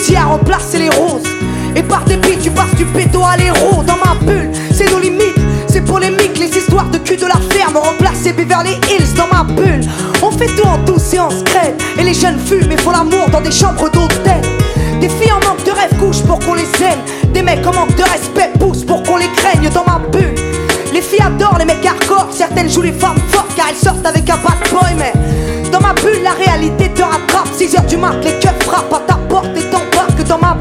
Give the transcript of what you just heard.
fusils à remplacer les roses. Et par dépit tu passes du pédo à l'héros. Dans ma bulle, c'est nos limites, c'est polémique. Les histoires de cul de la ferme ont remplacé Beverly Hills. Dans ma bulle, on fait tout en douce et en secret. Et les jeunes fument et font l'amour dans des chambres d'hôtel. Des filles en manque de rêve couchent pour qu'on les aime. Des mecs en manque de respect poussent pour qu'on les craigne. Dans ma bulle, les filles adorent les mecs hardcore. Certaines jouent les femmes fortes car elles sortent avec un bad boy. Mais dans ma bulle, la réalité te rattrape. 6h du mat, les keufs frappent à ta porte et t'en